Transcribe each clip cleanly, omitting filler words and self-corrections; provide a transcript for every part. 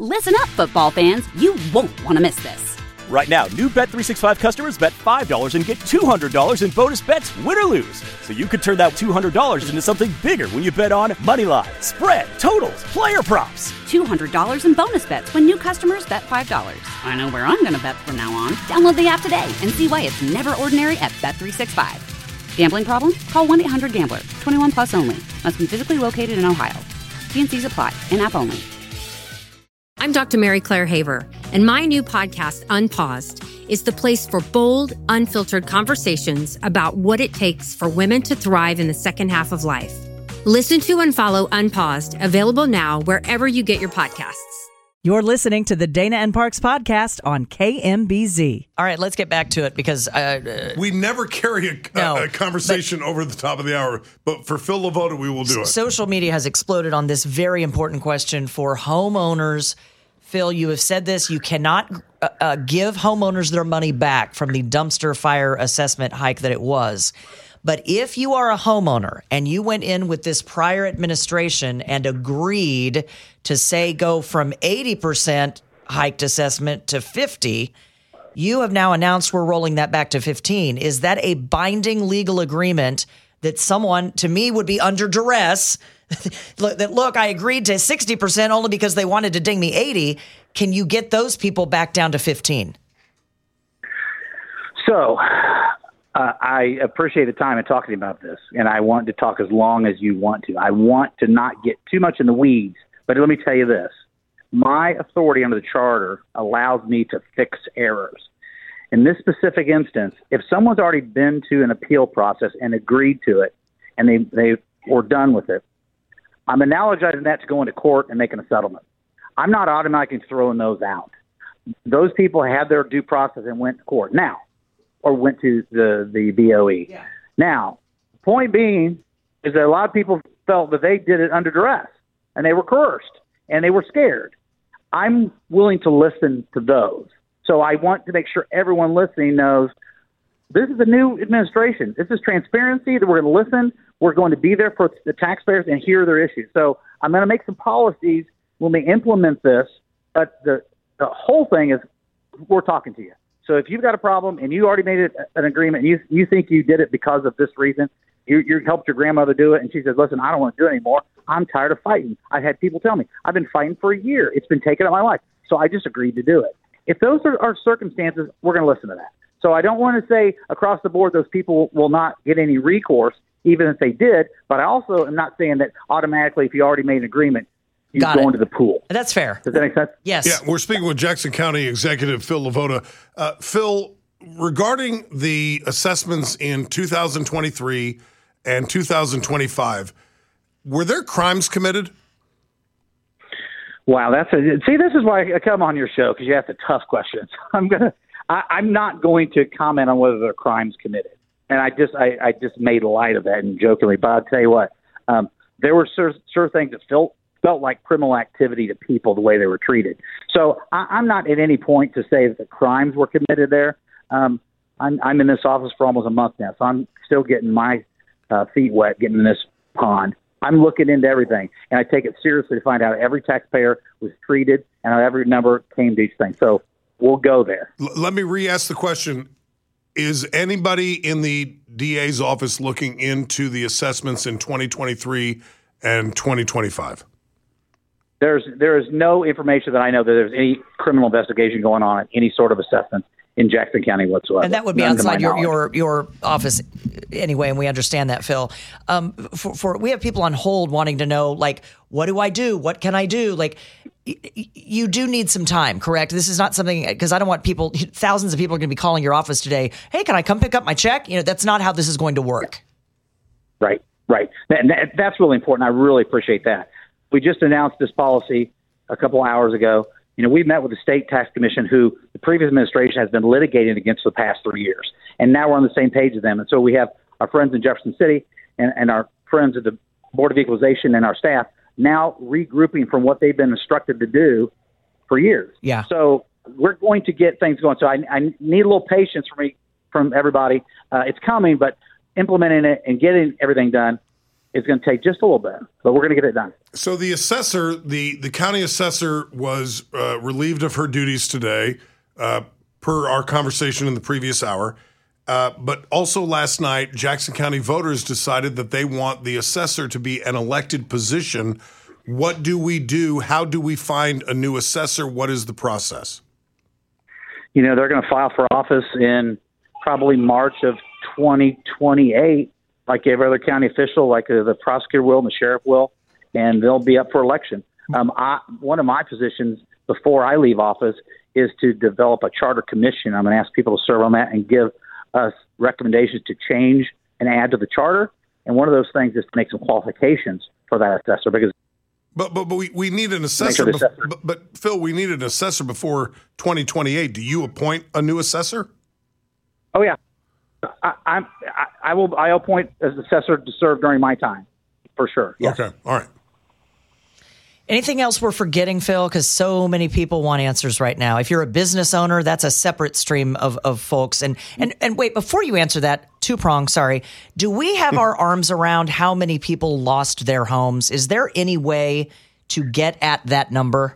Listen up, football fans. You won't want to miss this. Right now, new Bet365 customers bet $5 and get $200 in bonus bets, win or lose. So you could turn that $200 into something bigger when you bet on money line, spread, totals, player props. $200 in bonus bets when new customers bet $5. I know where I'm going to bet from now on. Download the app today and see why it's never ordinary at Bet365. Gambling problem? Call 1-800-GAMBLER. 21 plus only. Must be physically located in Ohio. T&Cs apply. In-app only. I'm Dr. Mary Claire Haver, and my new podcast, Unpaused, is the place for bold, unfiltered conversations about what it takes for women to thrive in the second half of life. Listen to and follow Unpaused, available now wherever you get your podcasts. You're listening to the Dana and Parks podcast on KMBZ. All right, let's get back to it because... we never carry a conversation over the top of the hour, but for Phil Lavoda, we will do it. Social media has exploded on this very important question for homeowners. Phil, you have said this. You cannot give homeowners their money back from the dumpster fire assessment hike that it was. But if you are a homeowner and you went in with this prior administration and agreed to, say, go from 80% hiked assessment to 50%, you have now announced we're rolling that back to 15%. Is that a binding legal agreement that someone, to me, would be under duress? Look, I agreed to 60% only because they wanted to ding me 80%. Can you get those people back down to 15%? So I appreciate the time in talking about this, and I want to talk as long as you want to. I want to not get too much in the weeds, but let me tell you this. My authority under the charter allows me to fix errors. In this specific instance, if someone's already been to an appeal process and agreed to it, and they were done with it, I'm analogizing that to going to court and making a settlement. I'm not automatically throwing those out. Those people had their due process and went to court now, or went to the BOE. Yeah. Now, point being is that a lot of people felt that they did it under duress, and they were coerced, and they were scared. I'm willing to listen to those. So I want to make sure everyone listening knows this is a new administration. This is transparency, that we're going to listen. We're going to be there for the taxpayers and hear their issues. So I'm going to make some policies when we implement this, but the whole thing is we're talking to you. So if you've got a problem and you already made it an agreement, and you think you did it because of this reason, you helped your grandmother do it, and she says, listen, I don't want to do it anymore. I'm tired of fighting. I've had people tell me, I've been fighting for a year. It's been taken out of my life. So I just agreed to do it. If those are circumstances, we're going to listen to that. So I don't want to say across the board those people will not get any recourse, even if they did. But I also am not saying that automatically if you already made an agreement, you go into the pool. That's fair. Does that make sense? Yes. Yeah, we're speaking with Jackson County Executive Phil Lavoda. Phil, regarding the assessments in 2023 and 2025, were there crimes committed? Wow, see, this is why I come on your show, because you ask the tough questions. I'm not going to comment on whether there are crimes committed, and I just made light of that and jokingly. But I'll tell you what, there were sure things that felt like criminal activity to people the way they were treated. So I'm not at any point to say that the crimes were committed there. I'm in this office for almost a month now, so I'm still getting my feet wet, getting in this pond. I'm looking into everything, and I take it seriously to find out every taxpayer was treated and how every number came to each thing. So we'll go there. Let me re-ask the question. Is anybody in the DA's office looking into the assessments in 2023 and 2025? There is no information that I know that there's any criminal investigation going on, any sort of assessment in Jackson County whatsoever. And that would be outside your office anyway, and we understand that, Phil. We have people on hold wanting to know, like, what do I do? What can I do? Like, you do need some time, correct? This is not something, because I don't want thousands of people are going to be calling your office today. Hey, can I come pick up my check? That's not how this is going to work. Right. That's really important. I really appreciate that. We just announced this policy a couple hours ago. We met with the state tax commission, who the previous administration has been litigating against for the past 3 years. And now we're on the same page as them. And so we have our friends in Jefferson City and our friends at the Board of Equalization and our staff now regrouping from what they've been instructed to do for years. Yeah. So we're going to get things going. So I need a little patience from everybody. It's coming, but implementing it and getting everything done, It's going to take just a little bit, but we're going to get it done. So the assessor, the county assessor, was relieved of her duties today, per our conversation in the previous hour. But also last night, Jackson County voters decided that they want the assessor to be an elected position. What do we do? How do we find a new assessor? What is the process? You know, they're going to file for office in probably March of 2028, like every other county official, like the prosecutor will and the sheriff will, and they'll be up for election. One of my positions before I leave office is to develop a charter commission. I'm going to ask people to serve on that and give us recommendations to change and add to the charter. And one of those things is to make some qualifications for that assessor, because But we need an assessor. But Phil, we need an assessor before 2028. Do you appoint a new assessor? Oh yeah, I will. I appoint as assessor to serve during my time, for sure. Yes. Okay, all right. Anything else we're forgetting, Phil? Because so many people want answers right now. If you're a business owner, that's a separate stream of folks. And wait, before you answer that, two-prong, sorry. Do we have our arms around how many people lost their homes? Is there any way to get at that number?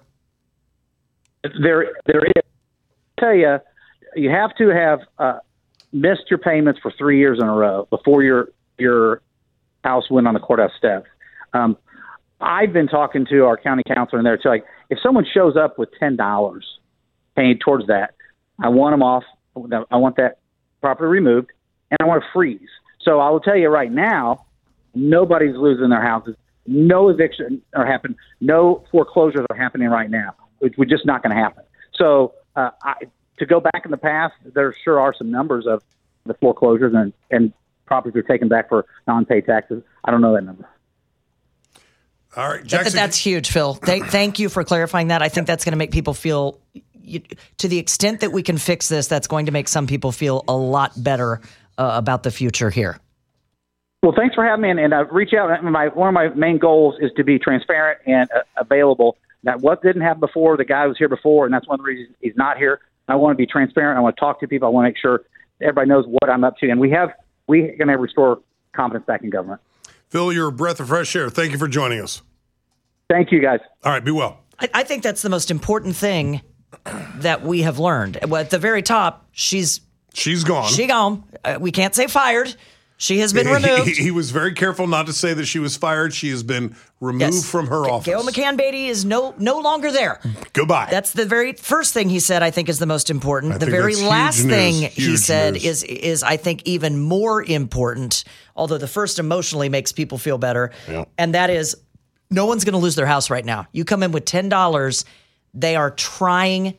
There is. I tell you, you have to have missed your payments for 3 years in a row before your house went on the courthouse steps. I've been talking to our county counselor in there too. Like, if someone shows up with $10 paid towards that, I want them off. I want that property removed, and I want to freeze. So I will tell you right now, nobody's losing their houses. No eviction are happening. No foreclosures are happening right now. It's just not going to happen. So to go back in the past, there sure are some numbers of the foreclosures and properties are taken back for non-paid taxes. I don't know that number. All right, Jackson. That's huge, Phil. Thank you for clarifying that. I think that's going to make people feel, to the extent that we can fix this, that's going to make some people feel a lot better about the future here. Well, thanks for having me, and reach out. One of my main goals is to be transparent and available. That what didn't happen before, the guy was here before, and that's one of the reasons he's not here. I want to be transparent. I want to talk to people. I want to make sure everybody knows what I'm up to, and we're going to restore confidence back in government. Phil, you're a breath of fresh air. Thank you for joining us. Thank you, guys. All right, be well. I think that's the most important thing that we have learned. Well, at the very top, she's gone. She gone. We can't say fired. She has been removed. He was very careful not to say that she was fired. She has been removed from her office. Gail McCann Beatty is no longer there. Goodbye. That's the very first thing he said, I think, is the most important. The very last thing he said is, I think, even more important, although the first emotionally makes people feel better. Yeah. And that is, no one's going to lose their house right now. You come in with $10, they are trying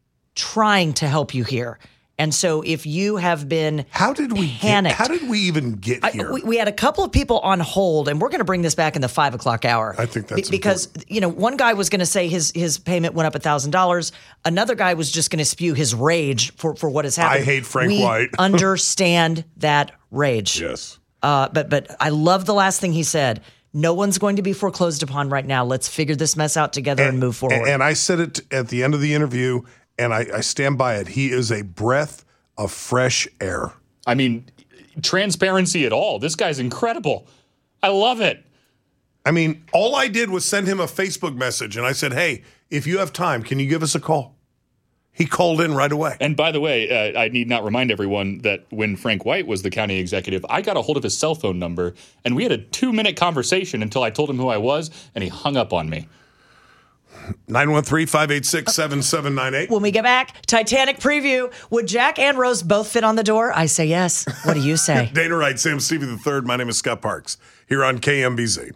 to help you here. And so if you have been panicked. How did we even get here? We had a couple of people on hold, and we're going to bring this back in the 5 o'clock hour. I think that's because important. One guy was going to say his payment went up $1,000. Another guy was just going to spew his rage for what has happened. I hate Frank White. We understand that rage. Yes. But I love the last thing he said. No one's going to be foreclosed upon right now. Let's figure this mess out together and move forward. And I said it at the end of the interview, and I stand by it. He is a breath of fresh air. I mean, transparency at all. This guy's incredible. I love it. I mean, all I did was send him a Facebook message, and I said, hey, if you have time, can you give us a call? He called in right away. And by the way, I need not remind everyone that when Frank White was the county executive, I got a hold of his cell phone number, and we had a 2-minute conversation until I told him who I was, and he hung up on me. 913-586-7798. When we get back, Titanic preview. Would Jack and Rose both fit on the door? I say yes. What do you say? Dana Wright, Sam Stevie III. My name is Scott Parks here on KMBZ.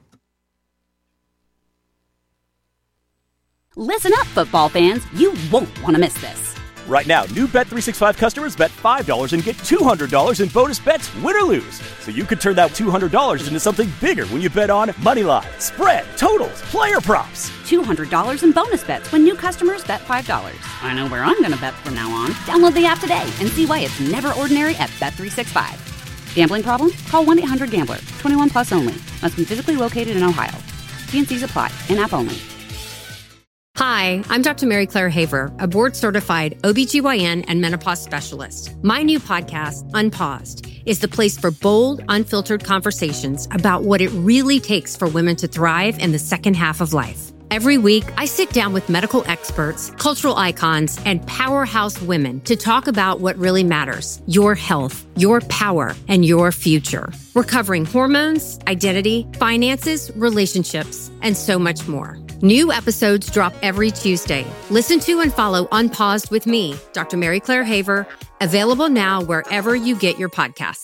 Listen up, football fans. You won't want to miss this. Right now, new Bet365 customers bet $5 and get $200 in bonus bets, win or lose. So you could turn that $200 into something bigger when you bet on money line, spread, totals, player props. $200 in bonus bets when new customers bet $5. I know where I'm going to bet from now on. Download the app today and see why it's never ordinary at Bet365. Gambling problem? Call 1-800-GAMBLER. 21 plus only. Must be physically located in Ohio. T&Cs apply. In-app only. Hi, I'm Dr. Mary Claire Haver, a board-certified OBGYN and menopause specialist. My new podcast, Unpaused, is the place for bold, unfiltered conversations about what it really takes for women to thrive in the second half of life. Every week, I sit down with medical experts, cultural icons, and powerhouse women to talk about what really matters: your health, your power, and your future. We're covering hormones, identity, finances, relationships, and so much more. New episodes drop every Tuesday. Listen to and follow Unpaused with me, Dr. Mary Claire Haver, available now wherever you get your podcasts.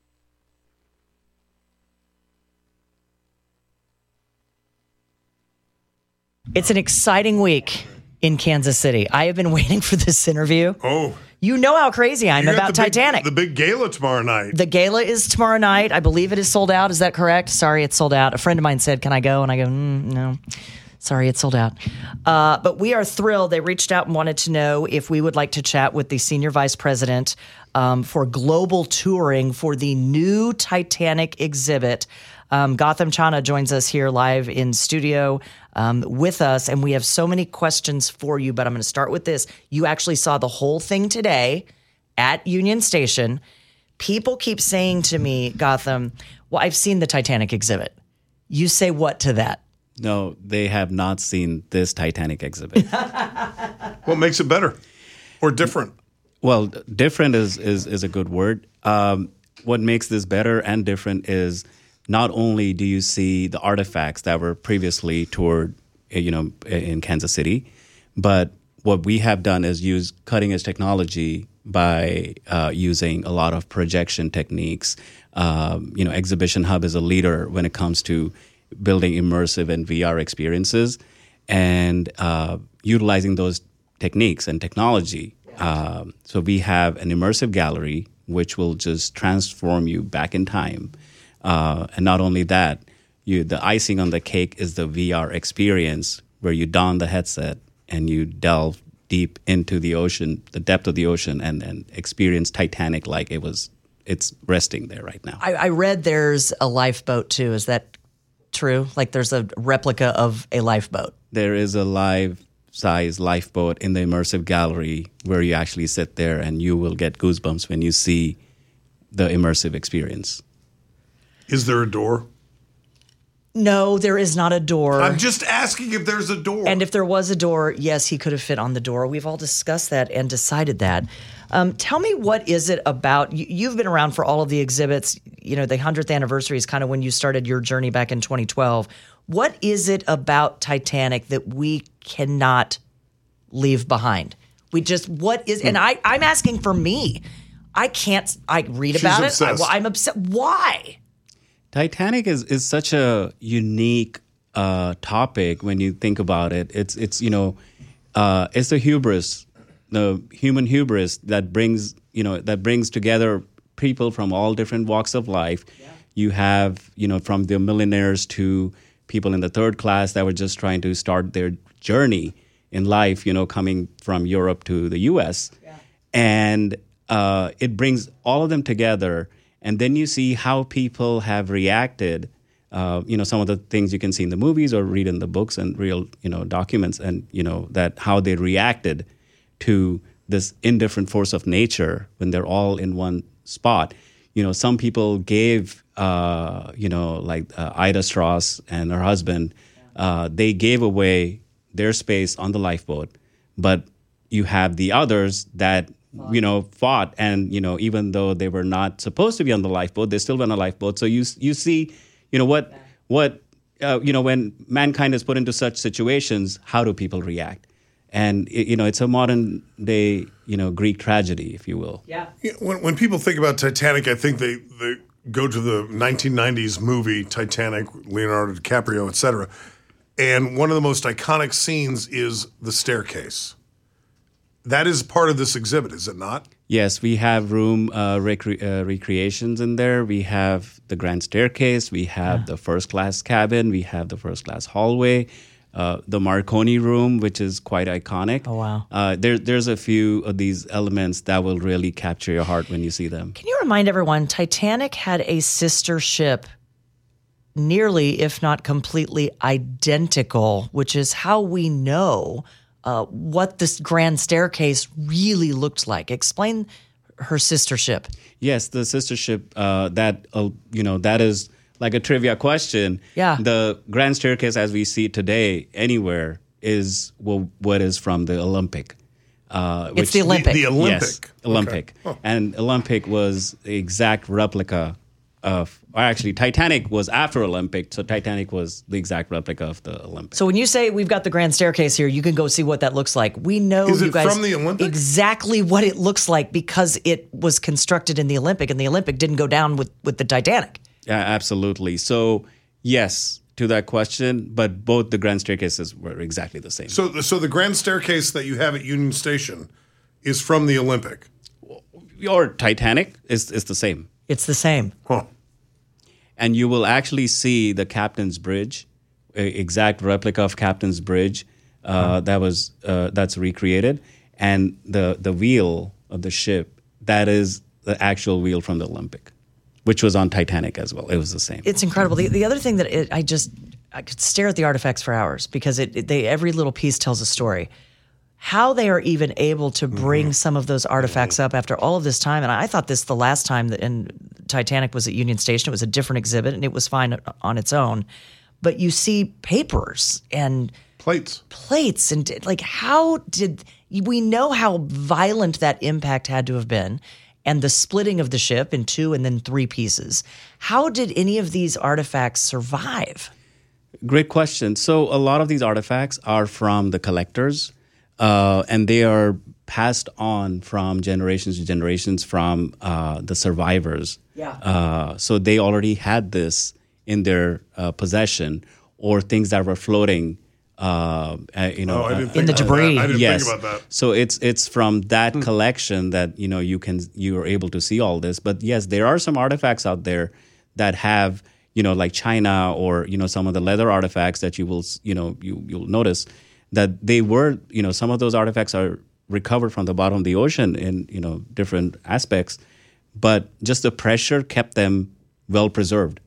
It's an exciting week in Kansas City. I have been waiting for this interview. Oh. You know how crazy I am about Titanic. The big gala tomorrow night. The gala is tomorrow night. I believe it is sold out. Is that correct? Sorry, it's sold out. A friend of mine said, "Can I go?" And I go, no. Sorry, it's sold out. But we are thrilled. They reached out and wanted to know if we would like to chat with the senior vice president for global touring for the new Titanic exhibit. Gautam Channa joins us here live in studio with us, and we have so many questions for you, but I'm going to start with this. You actually saw the whole thing today at Union Station. People keep saying to me, Gautam, well, I've seen the Titanic exhibit. You say what to that? No, they have not seen this Titanic exhibit. What makes it better or different? Well, different is a good word. What makes this better and different is not only do you see the artifacts that were previously toured, in Kansas City, but what we have done is use cutting-edge technology by using a lot of projection techniques. Exhibition Hub is a leader when it comes to building immersive and VR experiences and utilizing those techniques and technology. So we have an immersive gallery which will just transform you back in time. And not only that, the icing on the cake is the VR experience where you don the headset and you delve deep into the ocean, the depth of the ocean, and experience Titanic like it's resting there right now. I read there's a lifeboat too. Is that true? Like there's a replica of a lifeboat? There is a life-size lifeboat in the immersive gallery where you actually sit there and you will get goosebumps when you see the immersive experience. Is there a door? No, there is not a door. I'm just asking if there's a door. And if there was a door, yes, he could have fit on the door. We've all discussed that and decided that. Tell me, what is it about? You've been around for all of the exhibits. The 100th anniversary is kind of when you started your journey back in 2012. What is it about Titanic that we cannot leave behind? And I'm asking for me. I read about it. I'm upset. Why? Titanic is such a unique topic when you think about it. It's the hubris, the human hubris that brings together people from all different walks of life. Yeah. You have from the millionaires to people in the third class that were just trying to start their journey in life. Coming from Europe to the U.S. Yeah. And it brings all of them together. And then you see how people have reacted, some of the things you can see in the movies or read in the books and real, documents, and, that how they reacted to this indifferent force of nature when they're all in one spot. Some people gave, Ida Strauss and her husband, they gave away their space on the lifeboat. But you have the others that fought, and even though they were not supposed to be on the lifeboat, they still went on a lifeboat. So you see, when mankind is put into such situations, how do people react? And it's a modern day, Greek tragedy, if you will. Yeah. When people think about Titanic, I think they go to the 1990s movie Titanic, Leonardo DiCaprio, etc. And one of the most iconic scenes is the staircase. That is part of this exhibit, is it not? Yes, we have room recreations in there. We have the grand staircase. We have the first class cabin. We have the first class hallway. The Marconi room, which is quite iconic. Oh, wow. There's a few of these elements that will really capture your heart when you see them. Can you remind everyone, Titanic had a sister ship nearly, if not completely identical, which is how we know what this grand staircase really looked like. Explain her sistership. Yes, the sistership, that is like a trivia question. Yeah. The grand staircase as we see it today anywhere is what is from the Olympic. It's the Olympic. The Olympic. Yes, Olympic. Okay. Oh. And Olympic was the exact replica of, or actually Titanic was after Olympic, so Titanic was the exact replica of the Olympic. So when you say we've got the grand staircase here, you can go see what that looks like. We know Is you it guys from the Olympic? exactly what it looks like because it was constructed in the Olympic, and the Olympic didn't go down with the Titanic. Yeah, absolutely. So yes, to that question, but both the grand staircases were exactly the same. So the grand staircase that you have at Union Station is from the Olympic. Or Titanic is the same. It's the same. Huh. And you will actually see the Captain's Bridge, exact replica of Captain's Bridge that's recreated, and the wheel of the ship, that is the actual wheel from the Olympic, which was on Titanic as well. It was the same. It's incredible. The other thing that I could stare at the artifacts for hours because every little piece tells a story. How they are even able to bring some of those artifacts up after all of this time. And I thought this the last time that Titanic was at Union Station. It was a different exhibit, and it was fine on its own. But you see papers and plates, and like how did we know how violent that impact had to have been? And the splitting of the ship in 2 and then 3 pieces. How did any of these artifacts survive? Great question. So a lot of these artifacts are from the collectors, and they are passed on from generations to generations from the survivors. Yeah. So they already had this in their possession, or things that were floating. I didn't think in the about debris. that. I didn't Yes. think about that. So it's from that collection that you are able to see all this. But yes, there are some artifacts out there that have like China or some of the leather artifacts that you will you'll notice that they were some of those artifacts are recovered from the bottom of the ocean in different aspects, but just the pressure kept them well preserved.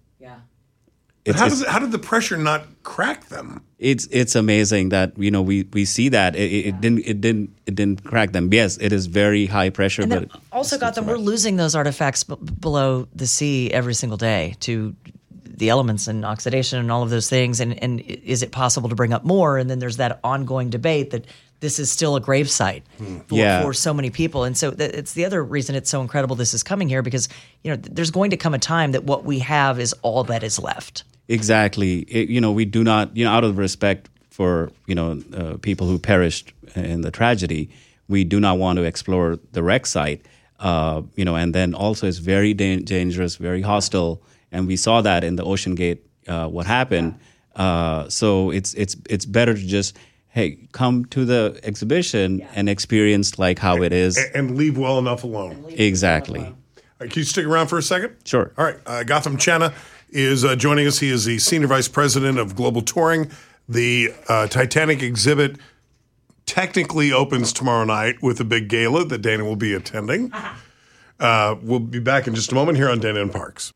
But how did the pressure not crack them? It's amazing that we see that it didn't crack them. Yes, it is very high pressure. And but then also got them. We're losing those artifacts below the sea every single day to the elements and oxidation and all of those things. And is it possible to bring up more? And then there's that ongoing debate that this is still a gravesite for so many people. And so it's the other reason it's so incredible this is coming here, because there's going to come a time that what we have is all that is left. Exactly. We do not, out of respect for, people who perished in the tragedy, we do not want to explore the wreck site, and then also it's very dangerous, very hostile. And we saw that in the Ocean Gate, what happened. So it's better to just, hey, come to the exhibition and experience like how it is. And leave well enough alone. Exactly. All right, can you stick around for a second? Sure. All right. Gautam Channa is joining us. He is the Senior Vice President of Global Touring. The Titanic exhibit technically opens tomorrow night with a big gala that Dana will be attending. We'll be back in just a moment here on Dana and Parks.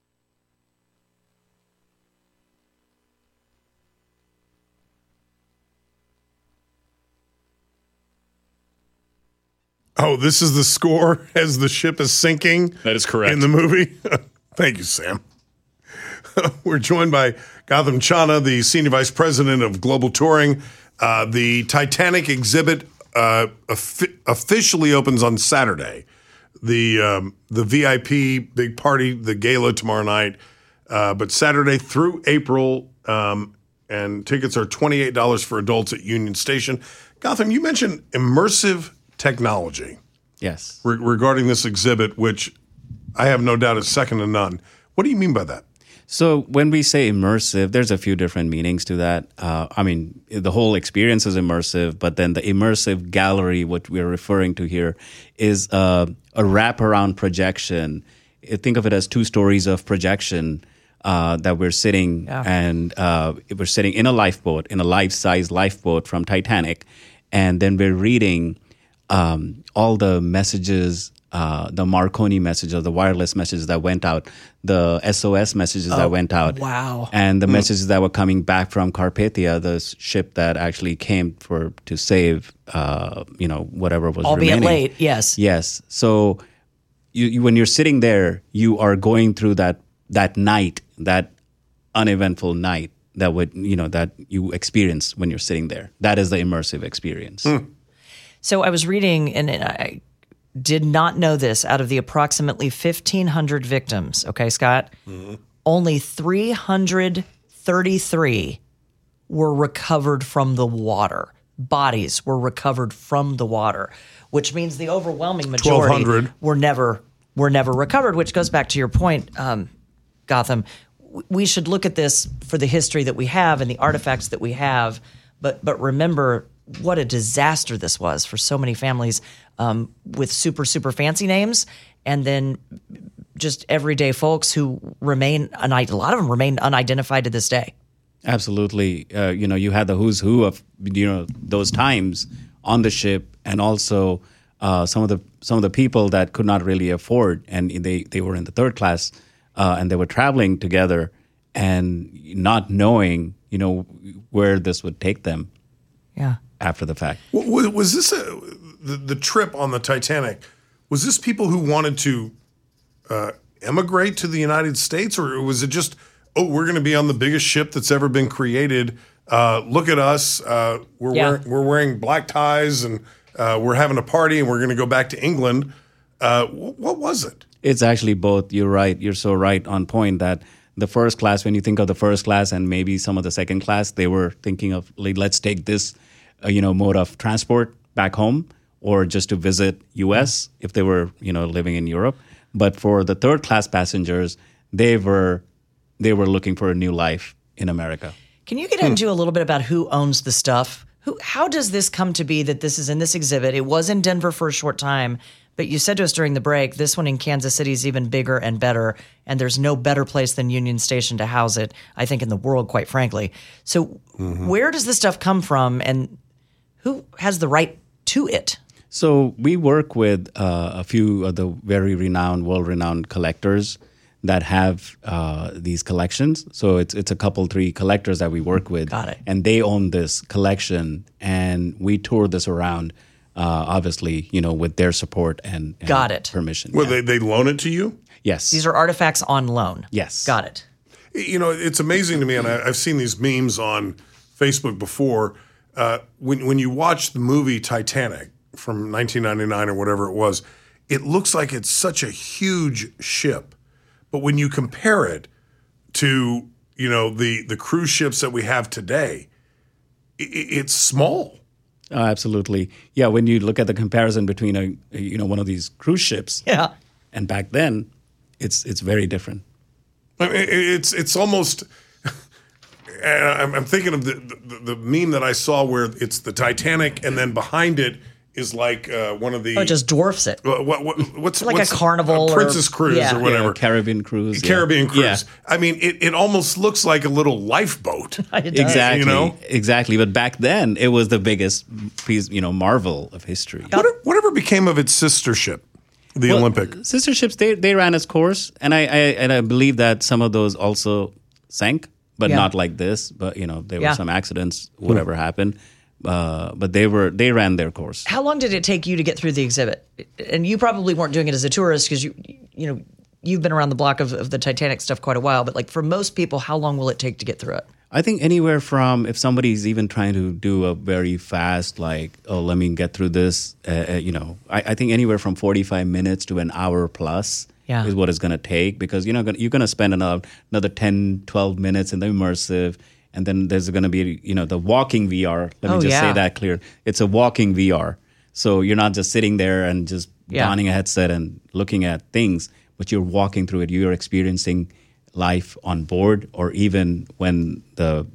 Oh, this is the score as the ship is sinking? That is correct. In the movie? Thank you, Sam. We're joined by Gautam Channa, the Senior Vice President of Global Touring. The Titanic exhibit officially opens on Saturday. The VIP big party, the gala tomorrow night, but Saturday through April, and tickets are $28 for adults at Union Station. Gautam, you mentioned immersive technology. Yes. Regarding this exhibit, which I have no doubt is second to none. What do you mean by that? So when we say immersive, there's a few different meanings to that. The whole experience is immersive, but then the immersive gallery, what we're referring to here, is a wraparound projection. Think of it as 2 stories of projection that we're sitting and we're sitting in a lifeboat, in a life-size lifeboat from Titanic, and then we're reading all the messages the Marconi messages, the wireless messages that went out, the SOS messages that went out. Wow. And the messages that were coming back from Carpathia, the ship that actually came to save, whatever was Albeit remaining. late, yes. Yes. So you when you're sitting there, you are going through that night, that uneventful night that you experience when you're sitting there. That is the immersive experience. So I was reading, and I did not know this, out of the approximately 1,500 victims, okay, Scott, only 333 were recovered from the water. Bodies were recovered from the water, which means the overwhelming majority 1,200 were never recovered, which goes back to your point, Gotham. We should look at this for the history that we have and the artifacts that we have, but remember what a disaster this was for so many families with super, super fancy names, and then just everyday folks who a lot of them remain unidentified to this day. Absolutely. You had the who's who of, those times on the ship, and also some of the people that could not really afford, and they were in the third class, and they were traveling together and not knowing, where this would take them. Yeah. After the fact. Was this the trip on the Titanic? Was this people who wanted to emigrate to the United States, or was it just, we're going to be on the biggest ship that's ever been created? Look at us. We're wearing black ties, and we're having a party, and we're going to go back to England. What was it? It's actually both. You're right. You're so right on point that the first class, when you think of the first class and maybe some of the second class, they were thinking of, let's take this mode of transport back home, or just to visit U.S. if they were, living in Europe. But for the third class passengers, they were looking for a new life in America. Can you get into a little bit about who owns the stuff? How does this come to be that this is in this exhibit? It was in Denver for a short time, but you said to us during the break, this one in Kansas City is even bigger and better, and there's no better place than Union Station to house it, I think, in the world, quite frankly. So where does this stuff come from, and who has the right to it? So we work with a few of the very world-renowned collectors that have these collections. So it's a couple, 3 collectors that we work with. Got it. And they own this collection, and we tour this around, obviously, with their support and Got it. permission. Well, they loan it to you? Yes. These are artifacts on loan. Yes. Got it. It's amazing to me, and I've seen these memes on Facebook before. When you watch the movie Titanic from 1999 or whatever it was, it looks like it's such a huge ship. But when you compare it to, the cruise ships that we have today, it's small. Absolutely. Yeah, when you look at the comparison between one of these cruise ships and back then, it's very different. I mean, it's almost. I'm thinking of the meme that I saw where it's the Titanic, and then behind it is like one of the. Oh, it just dwarfs it. What's like a Carnival or Princess Cruise or whatever. Yeah, Caribbean Cruise. Caribbean Cruise. Yeah. I mean, it almost looks like a little lifeboat. It does. Exactly. Exactly. But back then, it was the biggest piece, marvel of history. Whatever became of its sister ship, the Olympic? Sister ships, they ran its course, and I believe that some of those also sank, but not like this. But there were some accidents, whatever happened. But they ran their course. How long did it take you to get through the exhibit? And you probably weren't doing it as a tourist because you've been around the block of the Titanic stuff quite a while. But for most people, how long will it take to get through it? I think anywhere from, if somebody's even trying to do a very fast, let me get through this, I think anywhere from 45 minutes to an hour plus is what it's going to take, because you're going to spend another 10, 12 minutes in the immersive. And then there's going to be, the walking VR. Let me just say that clear. It's a walking VR. So you're not just sitting there and just donning a headset and looking at things, but you're walking through it. You're experiencing life on board, or even when the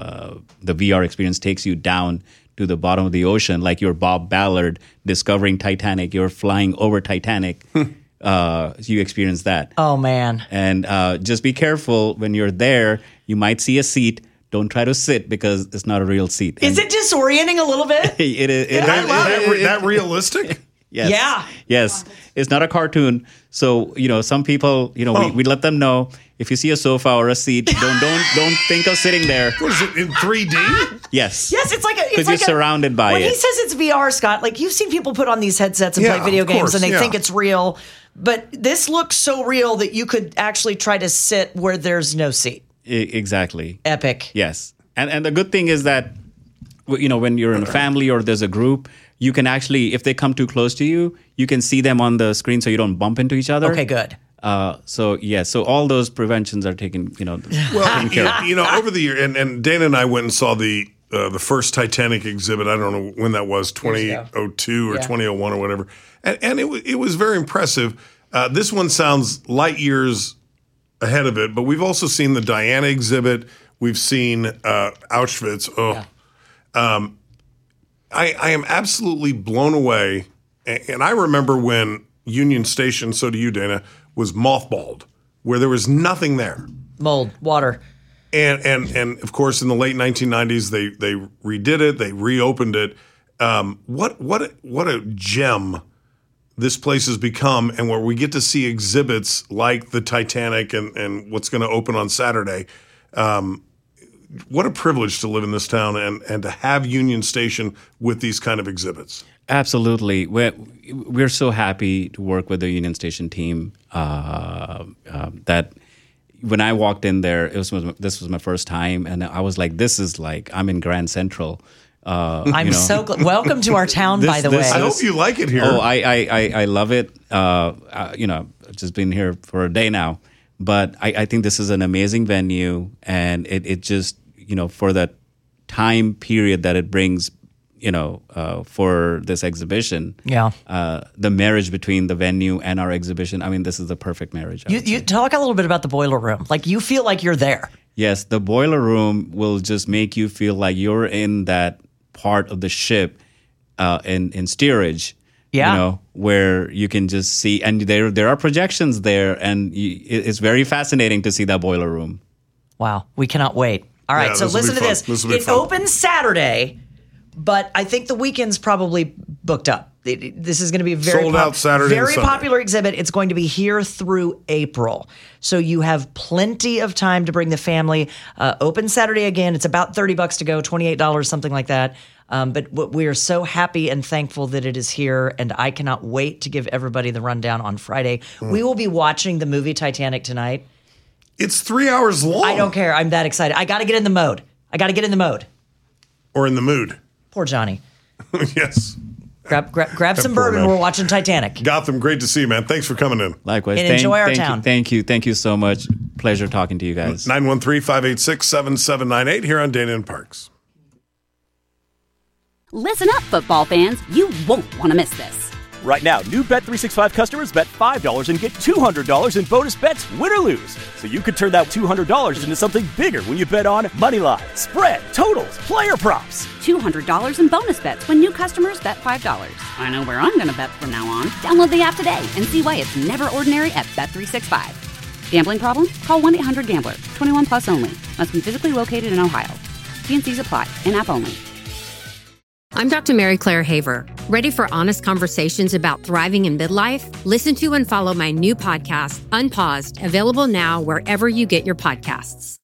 VR experience takes you down to the bottom of the ocean, like you're Bob Ballard discovering Titanic. You're flying over Titanic. You experience that. Oh, man. And just be careful when you're there. You might see a seat. Don't try to sit, because it's not a real seat. Is it disorienting a little bit? It is. That realistic? Yes. Yeah. Yes. It's not a cartoon. So, some people, we let them know if you see a sofa or a seat, don't think of sitting there. What is it, in 3D? Yes. Yes, it's like because you're surrounded by when it. When he says it's VR, Scott, like you've seen people put on these headsets and play video games and they think it's real. But this looks so real that you could actually try to sit where there's no seat. Exactly. Epic. Yes. And the good thing is that, when you're in a family or there's a group, you can actually, if they come too close to you, you can see them on the screen so you don't bump into each other. Okay, good. So all those preventions are taken, taken care of. Over the year, and Dana and I went and saw the first Titanic exhibit. I don't know when that was, 2002 or 2001 or whatever. And it was very impressive. This one sounds light years ahead of it, but we've also seen the Diana exhibit. We've seen Auschwitz. I am absolutely blown away. And I remember when Union Station, so do you, Dana, was mothballed, where there was nothing there. Mold, water. And of course, in the late 1990s, they redid it. They reopened it. What a gem this place has become, and where we get to see exhibits like the Titanic and what's going to open on Saturday. What a privilege to live in this town and to have Union Station with these kind of exhibits. Absolutely. We're so happy to work with the Union Station team that when I walked in there, this was my first time, and I was like, this is like I'm in Grand Central. I'm so glad. Welcome to our town, by the way. I hope you like it here. Oh, I love it. I've just been here for a day now, but I think this is an amazing venue, and it just, for the time period that it brings, for this exhibition. Yeah. The marriage between the venue and our exhibition. I mean, this is the perfect marriage. You talk a little bit about the boiler room. Like, you feel like you're there. Yes, the boiler room will just make you feel like you're in that part of the ship in steerage. Yeah. Where you can just see, and there are projections there, and it's very fascinating to see that boiler room. Wow, we cannot wait. All right, so listen to this. It opens Saturday, but I think the weekend's probably booked up. This is going to be a very sold out Saturday, very popular exhibit. It's going to be here through April, so you have plenty of time to bring the family. Open Saturday again. It's about $30 to go, $28, something like that. But we are so happy and thankful that it is here, and I cannot wait to give everybody the rundown on Friday. We will be watching the movie Titanic tonight. It's 3 hours long. I don't care. I'm that excited. I got to get in the mode. Or in the mood. Poor Johnny. Yes. Grab some bourbon. Man. We're watching Titanic. Gotham, great to see you, man. Thanks for coming in. Likewise. And enjoy our town. Thank you so much. Pleasure talking to you guys. 913-586-7798 here on Dana and Parks. Listen up, football fans. You won't want to miss this. Right now, new Bet365 customers bet $5 and get $200 in bonus bets, win or lose. So you could turn that $200 into something bigger when you bet on money line, spread, totals, player props. $200 in bonus bets when new customers bet $5. I know where I'm going to bet from now on. Download the app today and see why it's never ordinary at Bet365. Gambling problem? Call 1-800-GAMBLER. 21 plus only. Must be physically located in Ohio. T&Cs apply. In-app only. I'm Dr. Mary Claire Haver. Ready for honest conversations about thriving in midlife? Listen to and follow my new podcast, Unpaused, available now wherever you get your podcasts.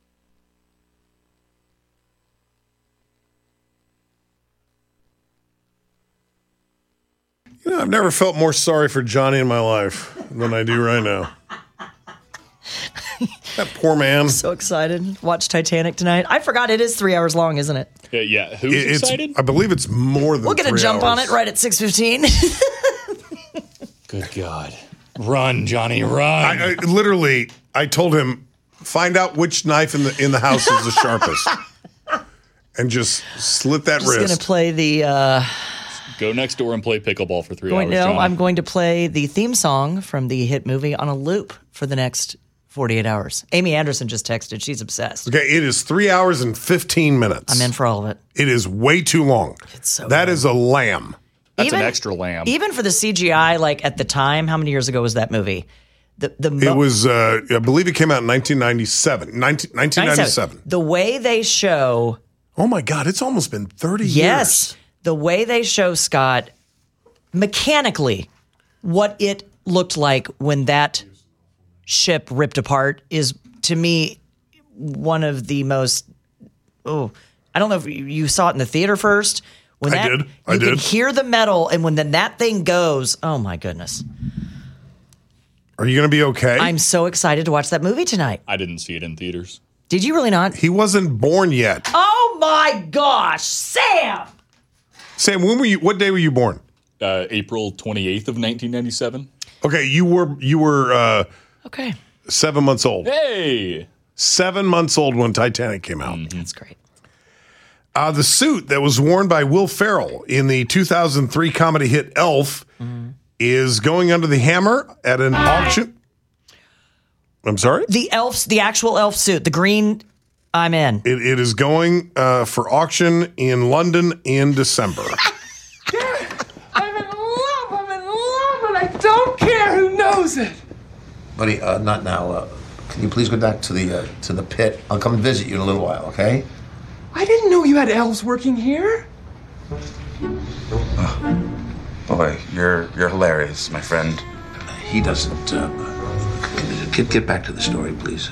I've never felt more sorry for Johnny in my life than I do right now. That poor man. So excited. Watch Titanic tonight. I forgot it is 3 hours long, isn't it? Yeah. Who's excited? I believe it's more than 3 hours. We'll get a jump on it right at 6:15. Good God. Run, Johnny, run. I told him, find out which knife in the house is the sharpest. And just slit that wrist. I'm going to play the... Go next door and play pickleball for 3 hours, No, Johnny. I'm going to play the theme song from the hit movie on a loop for the next 48 hours. Amy Anderson just texted. She's obsessed. Okay, it is 3 hours and 15 minutes. I'm in for all of it. It is way too long. It's so That good. is a lamb. That's an extra lamb. Even for the CGI, like at the time, how many years ago was that movie? It was, I believe it came out in 1997. The way they show... Oh my God, it's almost been 30 years. Yes. The way they show Scott mechanically, what it looked like when that ship ripped apart is, to me, one of the most. Oh, I don't know if you saw it in the theater first. When I did. You can hear the metal, and when that thing goes, oh my goodness. Are you going to be okay? I'm so excited to watch that movie tonight. I didn't see it in theaters. Did you really not? He wasn't born yet. Oh my gosh, Sam! Sam, when were you? What day were you born? April 28th of 1997. Okay, you were Okay. 7 months old. Hey! 7 months old when Titanic came out. That's great. The suit that was worn by Will Ferrell in the 2003 comedy hit Elf is going under the hammer at an auction. I'm sorry? The actual elf suit, the green, I'm in. It is going for auction in London in December. I'm in love, and I don't care who knows it. Buddy, not now. Can you please go back to the pit? I'll come and visit you in a little while, okay? I didn't know you had elves working here. Boy, you're hilarious, my friend. He doesn't. Get back to the story, please.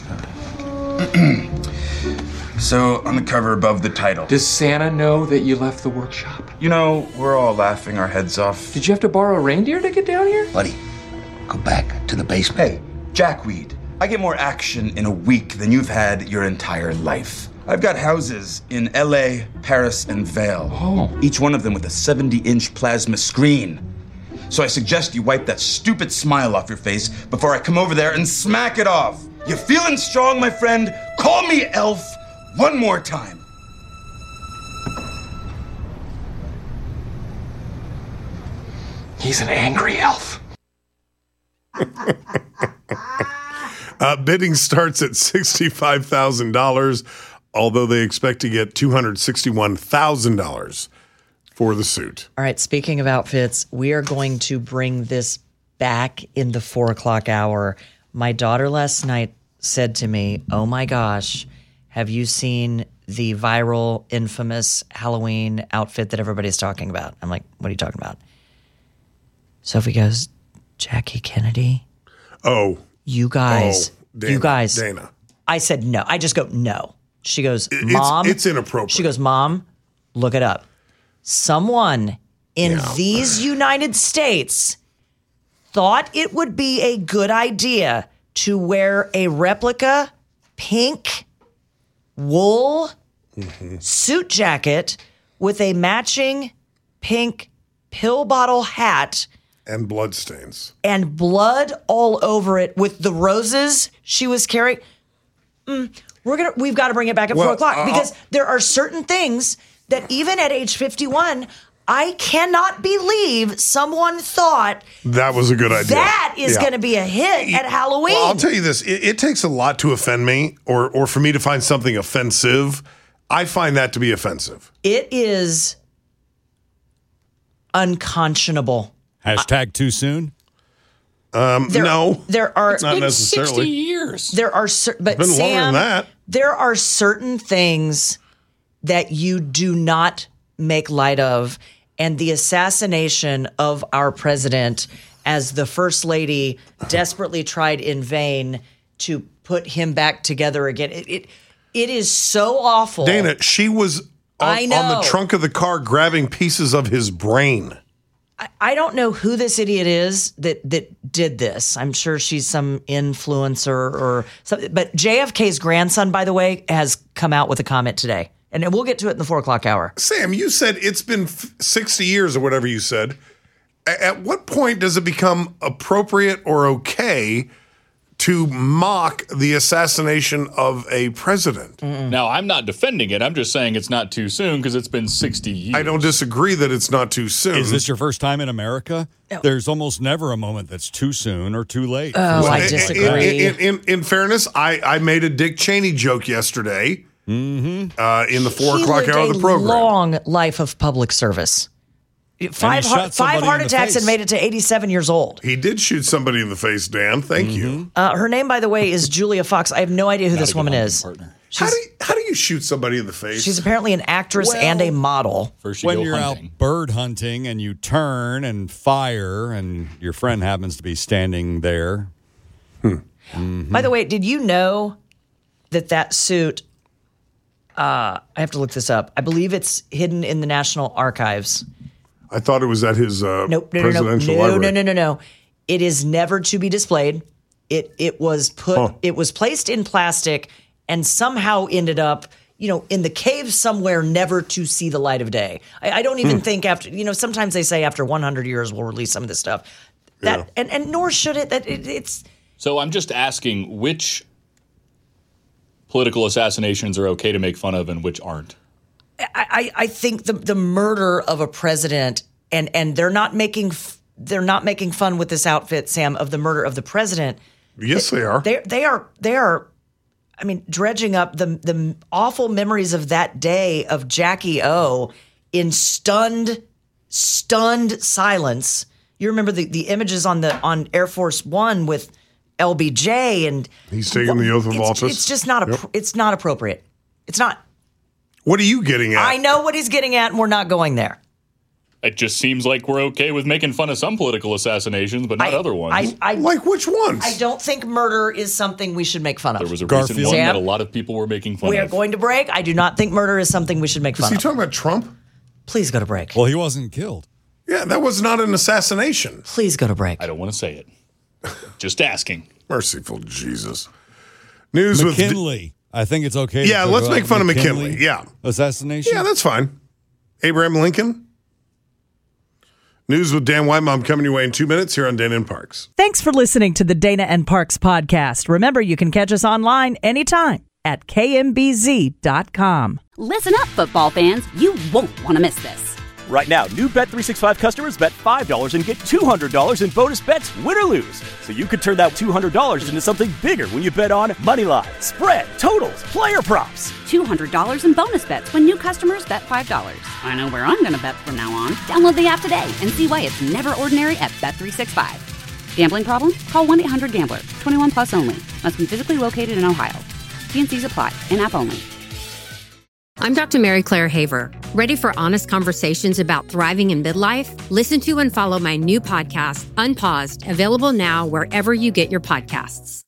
So, on the cover above the title. Does Santa know that you left the workshop? You know, we're all laughing our heads off. Did you have to borrow a reindeer to get down here? Buddy, go back to the basement. Hey, Jackweed, I get more action in a week than you've had your entire life. I've got houses in LA, Paris, and Vail. Oh. Each one of them with a 70-inch plasma screen. So I suggest you wipe that stupid smile off your face before I come over there and smack it off. You feeling strong, my friend? Call me Elf one more time. He's an angry elf. Bidding starts at $65,000, although they expect to get $261,000 for the suit. All right, speaking of outfits, we are going to bring this back in the 4 o'clock hour. My daughter last night said to me, oh my gosh, have you seen the viral, infamous Halloween outfit that everybody's talking about? I'm like, what are you talking about? Sophie goes, Jackie Kennedy? Oh. You guys. Dana. I said no. I just go, no. She goes, Mom. It's inappropriate. She goes, Mom, look it up. Someone in these United States thought it would be a good idea to wear a replica pink wool suit jacket with a matching pink pill bottle hat and bloodstains and blood all over it with the roses she was carrying. We've got to bring it back at 4 o'clock because there are certain things that even at age 51, I cannot believe someone thought that was a good idea. That is going to be a hit at Halloween. Well, I'll tell you this. It takes a lot to offend me or for me to find something offensive. I find that to be offensive. It is unconscionable. Hashtag too soon? No. There are not been necessarily 60 years. There are but it's been Sam, longer than that. There are certain things that you do not make light of, and the assassination of our president as the first lady desperately tried in vain to put him back together again. It is so awful. Dana, she was on the trunk of the car grabbing pieces of his brain. I don't know who this idiot is that did this. I'm sure she's some influencer or something. But JFK's grandson, by the way, has come out with a comment today. And we'll get to it in the 4 o'clock hour. Sam, you said it's been 60 years or whatever you said. At what point does it become appropriate or okay to mock the assassination of a president? Now, I'm not defending it. I'm just saying it's not too soon because it's been 60 years. I don't disagree that it's not too soon. Is this your first time in America? No. There's almost never a moment that's too soon or too late. Oh, I disagree. In fairness, I made a Dick Cheney joke yesterday in the 4 o'clock hour of the program. Long life of public service. Five heart attacks and made it to 87 years old. He did shoot somebody in the face, Dan. Thank you. Her name, by the way, is Julia Fox. I have no idea who this woman is. How do you shoot somebody in the face? She's apparently an actress and a model. First when you're out bird hunting and you turn and fire and your friend happens to be standing there. Mm-hmm. By the way, did you know that suit, I have to look this up. I believe it's hidden in the National Archives. I thought it was at his presidential library. No. It is never to be displayed. It was placed in plastic and somehow ended up, in the cave somewhere, never to see the light of day. I don't even think after, sometimes they say after 100 years we'll release some of this stuff. And nor should it. It's. So I'm just asking, which political assassinations are okay to make fun of and which aren't? I think the murder of a president, and they're not making fun with this outfit, Sam, of the murder of the president. Yes, they are. They are. I mean, dredging up the awful memories of that day of Jackie O in stunned silence. You remember the images on Air Force One with LBJ, and he's taking the oath of office. It's just not it's not appropriate. It's not. What are you getting at? I know what he's getting at, and we're not going there. It just seems like we're okay with making fun of some political assassinations, but not other ones. Like which ones? I don't think murder is something we should make fun of. There was a recent one that a lot of people were making fun of. We are going to break. I do not think murder is something we should make fun of. Is he talking about Trump? Please go to break. Well, he wasn't killed. Yeah, that was not an assassination. Please go to break. I don't want to say it. Just asking. Merciful Jesus. News McKinley. I think it's okay. Yeah, let's make fun of McKinley. Yeah. Assassination? Yeah, that's fine. Abraham Lincoln. News with Dan Whitemom coming your way in 2 minutes here on Dana and Parks. Thanks for listening to the Dana and Parks podcast. Remember, you can catch us online anytime at kmbz.com. Listen up, football fans. You won't want to miss this. Right now, new Bet365 customers bet $5 and get $200 in bonus bets, win or lose. So you could turn that $200 into something bigger when you bet on money line, spread, totals, player props. $200 in bonus bets when new customers bet $5. I know where I'm going to bet from now on. Download the app today and see why it's never ordinary at Bet365. Gambling problem? Call 1-800-GAMBLER. 21 plus only. Must be physically located in Ohio. T&Cs apply. In-app only. I'm Dr. Mary Claire Haver. Ready for honest conversations about thriving in midlife? Listen to and follow my new podcast, Unpaused, available now wherever you get your podcasts.